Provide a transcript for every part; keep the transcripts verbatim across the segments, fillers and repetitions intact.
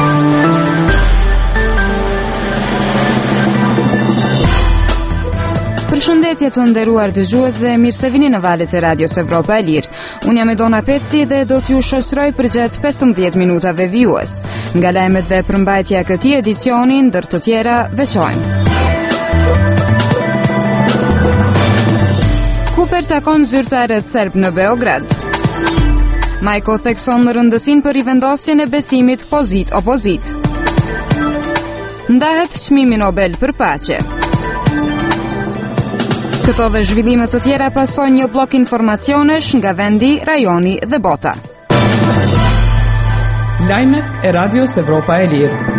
Përshëndetje të nderuar dëgjues dhe mirë se vini në valët e Radios Evropa e Lirë. Unë jam Edona Peci dhe do t'ju shoqëroj për gjatë pesëmbëdhjetë minutave vijues. Nga lajmet dhe përmbajtja e këtij edicioni, ndër të tjera, veçojmë. Kuper takon zyrtarët serb në Beograd. Majko thekson në rëndësinë për rivendosjen e besimit pozit-opozit. Ndahet çmimi Nobel për paqe. Këto dhe zhvillimet të tjera pasojnë një blok informacionesh nga vendi, rajoni dhe bota. Lajmet e Radios Evropa e Lirë.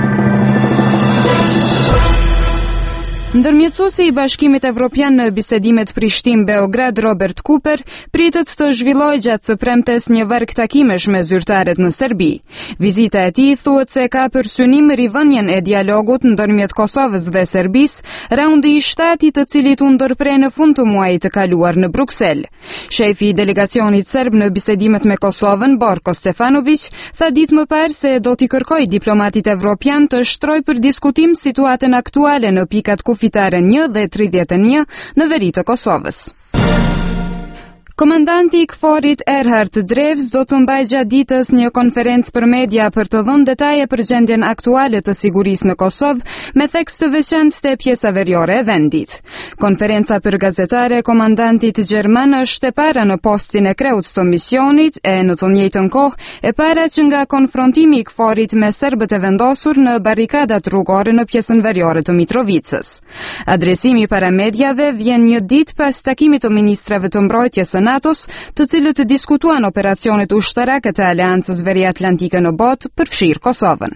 Ndërmjetësuesi i Bashkimit Evropian në bisedimet Prishtinë-Beograd, Robert Kuper, pritet të zhvillojë gjatë së premtes një varg takimesh me zyrtarët në Serbi. Vizita e tij thuhet se ka për synim rivënien e dialogut ndërmjet Kosovës dhe Serbisë, raundi i shtatë të cilit u ndërpre në fund të muajit të kaluar në Bruksel. Shefi i delegacionit serb në bisedimet me Kosovën, Borko Stefanović, tha ditë më parë se do t'i kërkojë diplomatit evropian të shtrojë për diskutim situatën aktuale në pikat ku fitare një dhe tridhjetë e një në veri të Kosovës. Komandanti i Kforit Erhard Drevs do të mbajë gjatë ditës një konferencë për media për të dhënë detaje për gjendjen aktuale të sigurisë në Kosovë me theks të veçantë te pjesa veriore e vendit. Konferenca për gazetare e komandantit gjerman është e para në postin e kreut të misionit e në të njëjtën kohë e para që nga konfrontimi i Kforit me serbët e vendosur në barrikadat rrugore në pjesën veriore të Mitrovicës. Adresimi para mediave vjen një ditë pas takimit të ministrave të mbrojtjes NATO-s, të cilët diskutuan operacionet ushtarake të Aleancës Veriatlantike në botë, përfshirë Kosovën.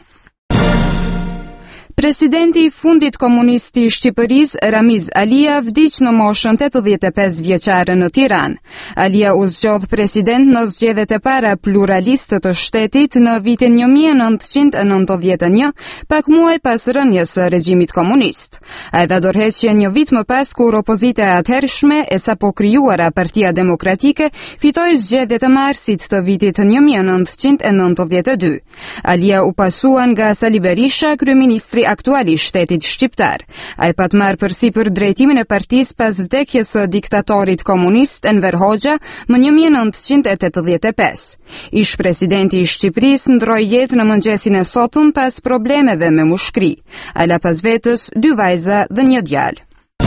Presidenti i fundit komunist i Shqipërisë, Ramiz Alia, vdiq në moshën tetëdhjetë e pesë vjeçare në Tiranë. Alia u zgjodh president në zgjedhjet e para pluraliste të shtetit në vitin një mijë e nëntëqind e nëntëdhjetë e një, pak muaj pas rënies së regjimit komunist. Ai dha dorëheqje një vit më pas kur opozita e atëhershme e sapo krijuara Partia Demokratike fitoi zgjedhjet e marsit të vitit një mijë e nëntëqind e nëntëdhjetë e dy. Alia u pasua nga Sali Berisha, kryeministri aktuali i shtetit shqiptar. Ai pat marrë përsipër drejtimin e partisë pas vdekjes së diktatorit komunist Enver Hoxha më një mijë e nëntëqind e tetëdhjetë e pesë. Ish presidenti i Shqipërisë ndroi jetë në mëngjesin e sotëm pas problemeve me mushkri. Ai la pas vetës dy vajza dhe një djalë.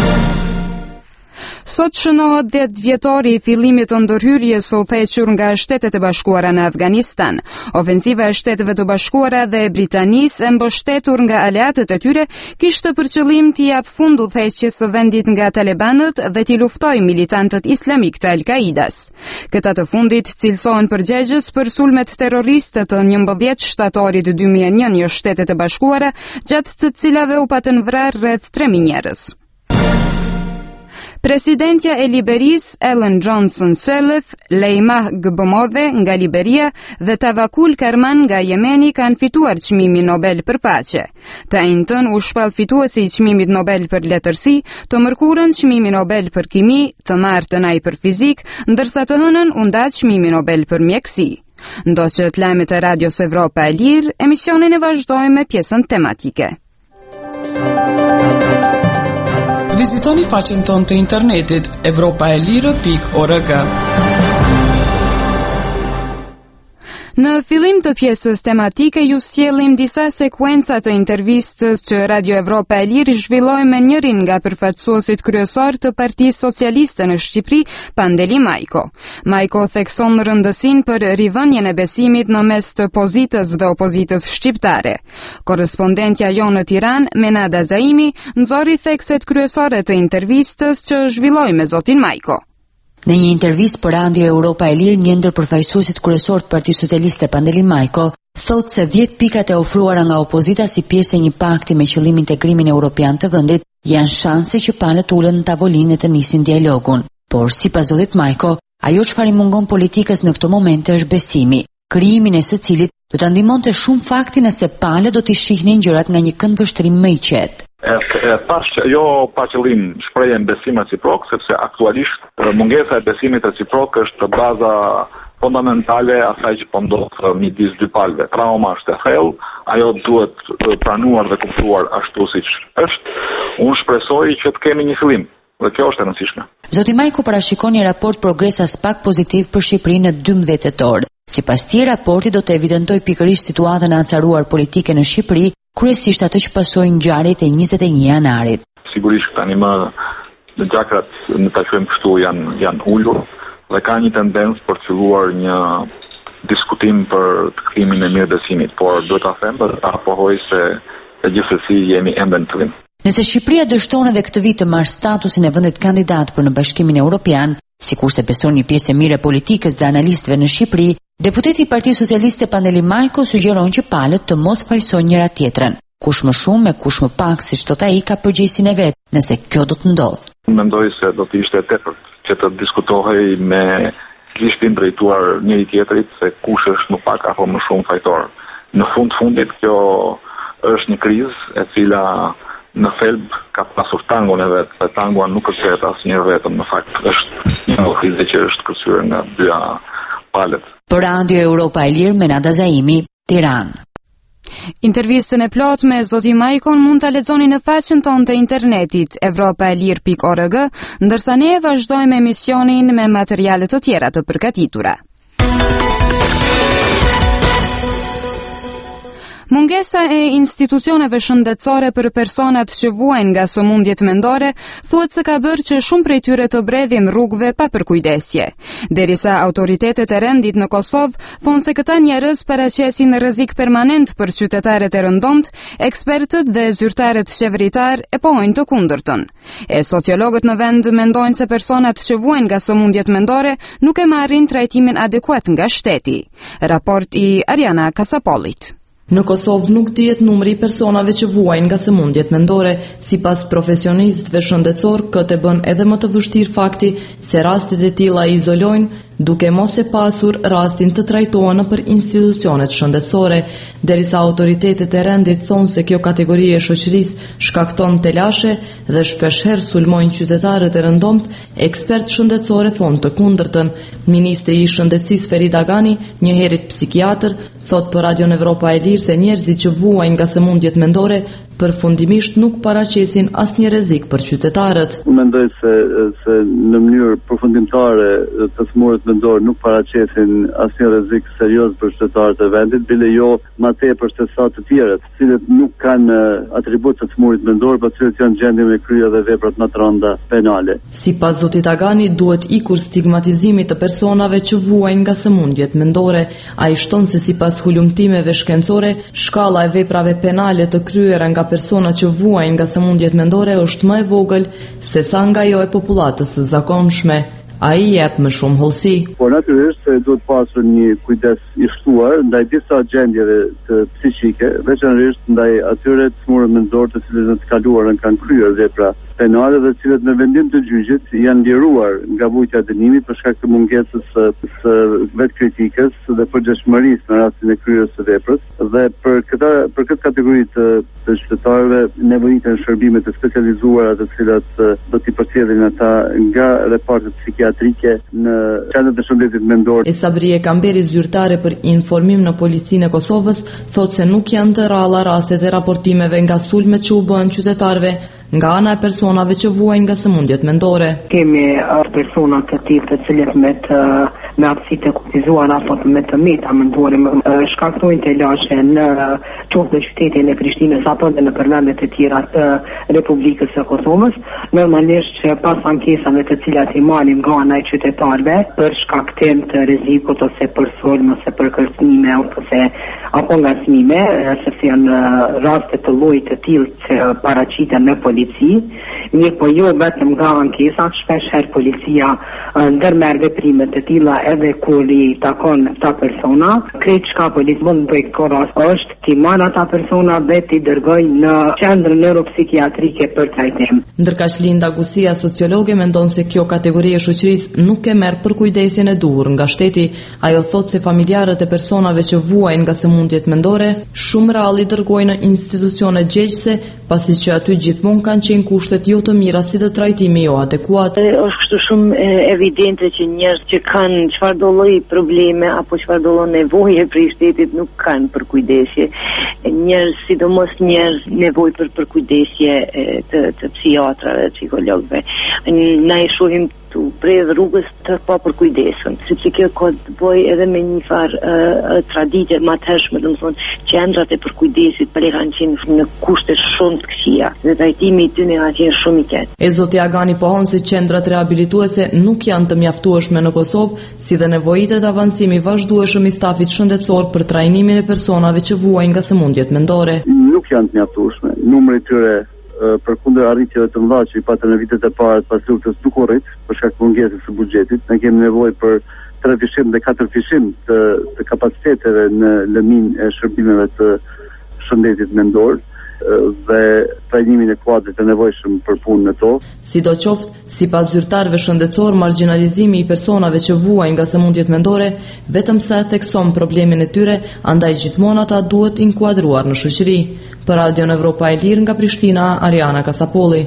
Sot shënohet dhjetë vjetori i fillimit të ndërhyrjes së udhëhequr nga Shtetet e Bashkuara në Afganistan. Ofensiva e Shteteve të Bashkuara dhe e Britanisë e mbështetur nga aleatët e tyre kishte për qëllim t'i jap fund udhëheqjes së vendit nga talibanët dhe t'i luftojë militantët islamik të Al-Qaidas. Këta të fundit cilësohen përgjegjës për sulmet terroriste të njëmbëdhjetë shtatorit dy mijë e një në Shtetet e Bashkuara, gjatë të cilave u patën vrarë rreth tre mijë njerëz. Presidentja e Liberisë, Ellen Johnson Sirleaf, Leymah Gbomove nga Liberia dhe Tawakul Karman nga Jemeni kanë fituar çmimin Nobel për paqe. Të njëjtën u shpall fituesi i çmimit Nobel për letërsi, të mërkurën çmimi Nobel për kimi, të martën ai për fizik, ndërsa të hënën u nda çmimi Nobel për mjeksi. Ndoqët lajmet e Radios Evropa e Lirë, emisionin e vazhdojmë me pjesën tematike. Vizitoni faqen tonë të internetit evropaelire pikë org. Në fillim të pjesës tematike ju sjellim disa sekuenca të intervistës që Radio Evropa e Lirë zhvilloi me njërin nga përfaqësuesit kryesor të Partisë Socialiste në Shqipëri, Pandeli Majko. Majko thekson rëndësinë për rivënien e besimit në mes të pozitës dhe opozitës shqiptare. Korrespondentja jonë në Tiranë, Menada Zaimi, nxori thekset kryesore të intervistës që zhvilloi me zotin Majko. Në një intervistë për Radio Evropa e Lirë, një ndër përfaqësuesit kryesor të Partisë Socialiste, Pandeli Majko, thotë se dhjetë pikat e ofruara nga opozita si pjesë e një pakti me qëllim integrimin evropian të vendit janë shanse që palët ulen në tavolinë të nisin dialogun. Por sipas zotit Majko, ajo çfarë i mungon politikës në këto momente është besimi, krijimin e së cilit do ta ndihmonte shumë fakti nëse palët do t'i shihnin gjërat nga një kënd vështrim më i qetë. Tash jo pa qëllim shprehjen besim reciprok, sepse aktualisht mungesa e besimit reciprok është baza fondamentale asaj që po ndodh midis dy palëve. Trauma është e thellë, ajo duhet pranuar dhe kuptuar ashtu siç është. Unë shpresoj që të kemi një fillim. Dhe kjo është e rëndësishme. Zoti Majko parashikon një raport progres as pak pozitiv për Shqipërinë në dymbëdhjetë tetor. Sipas tij, raporti do të evidentoj pikërisht situatën e acaruar politike në Shqipëri, kryesisht atë që pasoi ngjarjet e njëzet e një janarit. Sigurisht tani më në gjakrat në ta quajmë kështu janë janë ulur dhe ka një tendencë për të filluar një diskutim për të kthimin e mirëbesimit, por duhet ta them apohoj se e gjithsesi jemi ende në fillim. Nëse Shqipëria dështon edhe këtë vit të marrë statusin e vendit kandidat për në Bashkimin Evropian, sikurse beson një pjesë e mirë e politikës dhe analistëve në Shqipëri, deputeti i Partisë Socialiste Pandeli Majko sugjeron që palët të mos fajsojnë njëra tjetrën. Kush më shumë e kush më pak, siç thot ai, ka përgjegjësinë e vet, nëse kjo do të ndodhë. Mendoj se do të ishte tepërt që të diskutohej me kishtin drejtuar njëri tjetrit se kush është më pak apo më shumë fajtor. Në fund fundit kjo është një krizë e cila në thelb ka pasur tangon e vet, dhe tangoa nuk kërcet asnjëherë vetëm, në fakt është një krizë që është kërcyer nga dyja palët. Për Radio Europa e Lirë, Menada Zaimi, Tiranë. Intervistën e plot me zoti Majkon mund ta lexoni në faqen tonë të internetit evropa e lirë pikë org, ndërsa ne vazhdojmë emisionin me materiale të tjera të përgatitura. Mungesa e institucioneve shëndetësore për personat që vuajnë nga sëmundjet mendore thuhet se ka bërë që shumë prej tyre të bredhin rrugëve pa përkujdesje. Derisa autoritetet e rendit në Kosovë thonë se këta njerëz paraqesin rrezik permanent për qytetarët e rëndomt, ekspertët dhe zyrtarët qeveritar e pohojnë të kundërtën. E sociologët në vend mendojnë se personat që vuajnë nga sëmundjet mendore nuk e marrin trajtimin adekuat nga shteti. Raport i Ariana Kasapollit. Në Kosovë nuk dihet numri i personave që vuajnë nga sëmundjet mendore. Sipas profesionistëve shëndetësor, këtë bën edhe më të vështirë fakti se rastet e tilla i izolojnë, duke mos e pasur rastin të trajtohen nëpër institucionet shëndetësore, derisa autoritetet e rendit thonë se kjo kategori e shoqërisë shkakton telashe dhe shpeshherë sulmojnë qytetarët e rëndomt. Ekspertë shëndetësorë thonë të kundërtën. Ministri i Shëndetësisë Ferida Gani, një herët psikiatër, thot për Radio Evropa e Lirë se njerëzit që vuajnë nga sëmundjet mendore përfundimisht nuk paraqesin asnjë rrezik për qytetarët. Mendoj se se në mënyrë përfundimtare të sëmurët mendor nuk paraqesin asnjë rrezik serioz për qytetarët e vendit, bile jo më tepër se sa të tjerët, të cilët nuk kanë atribut të sëmurit mendor, por të cilët janë gjendje me krye dhe veprat më të rënda penale. Sipas zotit Agani, duhet ikur stigmatizimi të personave që vuajnë nga sëmundjet mendore. Ai shton se sipas hulumtimeve shkencore, shkalla e veprave penale të kryera nga persona që vuajnë nga sëmundjet mendore është më e vogël se sa nga ajo e popullatës së zakonshme. Ai jep më shumë hollësi. Por natyrisht se duhet pasur një kujdes i shtuar ndaj disa gjendjeve të psiqike, veçanërisht ndaj atyre të smurë mendor të cilët në të kaluarën kanë kryer vepra penale dhe të cilët në vendim të gjyqit janë liruar nga vujtja e dënimit për shkak të mungesës së, së vetkritikës dhe përgjithshmërisë në rastin e kryerjes së veprës. Dhe për këtë për këtë kategori të, të qytetarëve nevojiten shërbime të specializuara të cilat do t'i përcjellin ata nga repartet psikiatrike në qendrat e shëndetit mendor. E Sabrie Kamberi, zyrtare për informim në Policinë e Kosovës, thotë se nuk janë të rralla rastet e raportimeve nga sulmet që u bën qytetarëve nga ana e personave që vuajnë nga sëmundjet mendore. Kemi persona të tillë të cilët me të me aftësitë e kufizuara apo me të meta mendore shkaktojnë telashe në qoftë në qytetin e Prishtinës apo në përvendet e tjera të Republikës së Kosovës. Normalisht që pas ankesave të cilat i marrim nga ana e qytetarëve për shkaktim të rrezikut ose për sulm ose për kërcënime ose apo ngacmime, sepse janë raste të llojit të tillë që paraqiten në polici, mirë po jo vetëm nga ankesat, shpeshherë policia ndërmerr veprime të tilla edhe kur i takon ta persona. Krejt çka policia mund të bëjë koras është ti marr ata persona dhe ti dërgoj në qendrën neuropsikiatrike për trajtim. Ndërkaq Linda Gusia, sociologe, mendon se kjo kategori e shoqërisë nuk e merr përkujdesjen e duhur nga shteti. Ajo thotë se familjarët e personave që vuajnë nga sëmundjet mendore shumë rrallë i dërgojnë në institucione gjegëse pasi që aty gjithmonë kanë qenë kushtet jo të mira si dhe trajtimi jo adekuat. Është kështu shumë evidente që njerëz që kanë çfarë do lloj probleme apo çfarë do lloj nevoje për shtetit nuk kanë për kujdesje. Njerëz, sidomos njerëz nevojë për për kujdesje të të psikiatrave, psikologëve. Na e shohim tu prej rrugës të pa për kujdesën, sepse kjo ka të bëjë edhe me një farë uh, traditë më të hershme, domethënë qendrat e përkujdesit për kanë qenë në kushte shumë të këqija dhe trajtimi i tyre ka qenë shumë i keq. E zoti Agani pohon se qendrat rehabilituese nuk janë të mjaftueshme në Kosovë, si dhe nevojitet avancimi vazhdueshëm i stafit shëndetësor për trajnimin e personave që vuajnë nga sëmundjet mendore. Nuk janë të mjaftueshme. Numri i tyre për kundër arritjeve të mëdha që i patën në vitet e para të pas luftës nuk u rrit për shkak të mungesës së buxhetit. Ne kemi nevojë për tre fishim dhe katër fishim të, të kapaciteteve në lëminë e shërbimeve të shëndetit mendor dhe trajnimin e kuadrit të nevojshëm për punën e to. Sidoqoftë, sipas zyrtarëve shëndetësor, marginalizimi i personave që vuajnë nga sëmundjet mendore vetëm sa e thekson problemin e tyre, andaj gjithmonë ata duhet inkuadruar në shoqëri. Për Radion Evropa e Lirë nga Prishtina, Ariana Kasapolli.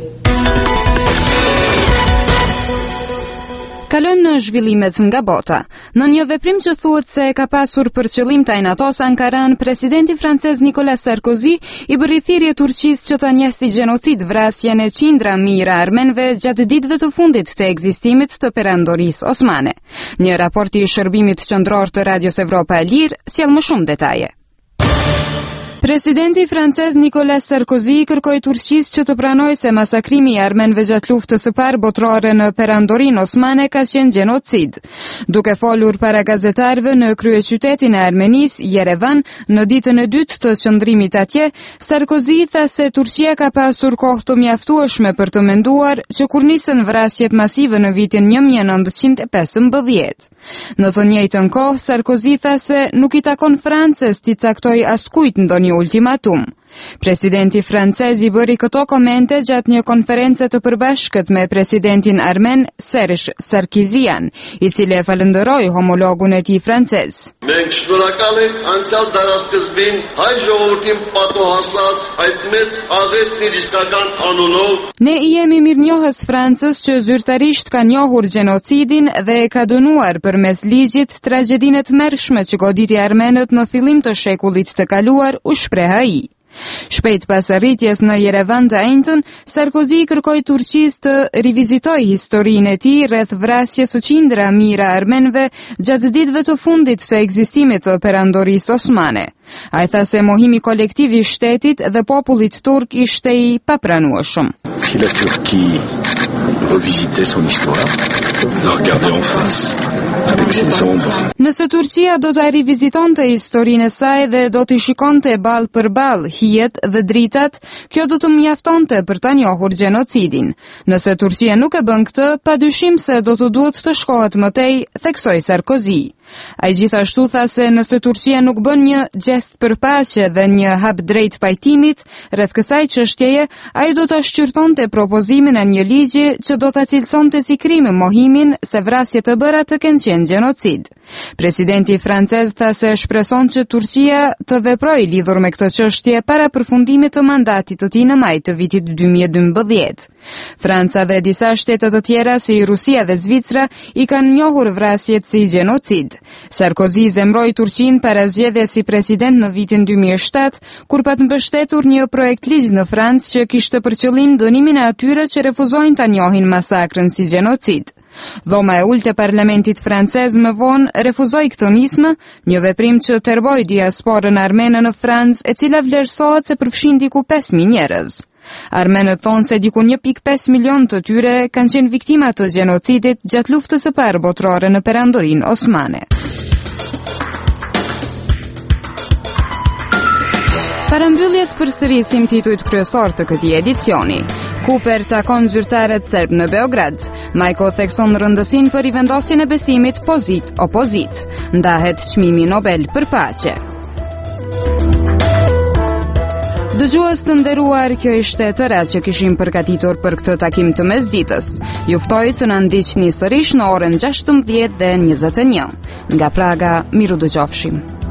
Kalojmë në zhvillimet nga bota. Në një veprim që thuhet se ka pasur për qëllim ta injatosh Ankaran, presidenti francez Nicolas Sarkozy i bëri thirrje Turqisë që ta njeh si gjenocid vrasjen e qindra mijëra armenëve gjatë ditëve të fundit të ekzistimit të perandorisë osmane. Një raport i shërbimit qendror të Radios Evropa e Lirë sjell më shumë detaje. Presidenti francez Nicolas Sarkozy kërkoi Turqisë që të pranojë se masakrimi i armenëve gjatë luftës së parë botërore në perandorinë osmane ka qenë gjenocid. Duke folur para gazetarëve në kryeqytetin e Armenisë, Yerevan, në ditën e dytë të qëndrimit atje, Sarkozy tha se Turqia ka pasur kohë të mjaftueshme për të menduar që kur nisën vrasjet masive në vitin një mijë e nëntëqind e pesëmbëdhjetë. Në të njëjtën kohë, Sarkozy tha se nuk i takon Francës t'i caktojë askujt ndonjë ultimatum. Presidenti francez i bëri këto komente gjatë një konference të përbashkët me presidentin armen Serge Sarkisian, i cili e falënderoi homologun e tij francez. Մենք շնորհակալ ենք անցյալ դարաշրջին հայ ժողովրդին պատոհասած այդ մեծ աղետն իր իսկական անունով. Ne i jemi mirënjohës Francës që zyrtarisht ka njohur gjenocidin dhe e ka dënuar përmes ligjit tragjedinë e tmerrshme që goditi armenët në fillim të shekullit të kaluar, u shpreh ai. Shpejt pas arritjes në Yerevan të enjtën, Sarkozy kërkoi Turqisë të rivizitojë historinë e tij rreth vrasjes së qindra mijëra armenëve gjatë ditëve të fundit të ekzistimit të perandorisë osmane. Ai tha se mohimi kolektiv i shtetit dhe popullit turk ishte i papranueshëm. Si la Turquie revisitait son histoire, la regardait en face. Nëse Turqia do ta rivizitonte historinë e saj dhe do t'i shikonte ball për ball hijet dhe dritat, kjo do të mjaftonte për ta njohur gjenocidin. Nëse Turqia nuk e bën këtë, padyshim se do të duhet të shkohet më tej, theksoi Sarkozy. Ai gjithashtu tha se nëse Turqia nuk bën një gest për paqe dhe një hap drejt pajtimit rreth kësaj çështjeje, ai do ta shqyrtonte propozimin e një ligji që do ta cilësonte si krim mohimin se vrasjet e bëra të kenë qenë gjenocid. Presidenti francez tha se shpreson që Turqia të veprojë lidhur me këtë çështje para përfundimit të mandatit të tij në maj të vitit dy mijë e dymbëdhjetë. Franca dhe disa shtete të tjera si Rusia dhe Zvicra i kanë njohur vrasjet si gjenocid. Sarkozy zemroi Turqinë para zgjedhjes si president në vitin dy mijë e shtatë, kur pat mbështetur një projekt ligj në Francë që kishte për qëllim dënimin e atyre që refuzojnë ta njohin masakrën si gjenocid. Dhoma e ulët e parlamentit francez më vonë refuzoi këtë nismë, një veprim që tërboi diasporën armene në Francë, e cila vlerësohet se përfshin diku pesë mijë njerëz. Armenët thonë se diku një pikë pesë milion të tyre kanë qenë viktima të gjenocidit gjatë luftës së parë botërore në perandorinë osmane. Para mbylljes përsërisim titujt kryesor të këtij edicioni. Cooper takon zyrtarët serb në Beograd. Majko thekson rëndësinë për rivendosjen e besimit pozit-opozit. Ndahet çmimi Nobel për paqe. Dëgjues të nderuar, kjo ishte tëra që kishim përgatitur për këtë takim të mesditës. Ju ftoj të na ndiqni sërish në orën gjashtëmbëdhjetë dhe njëzet e një. Nga Praga, miru dëgjofshim.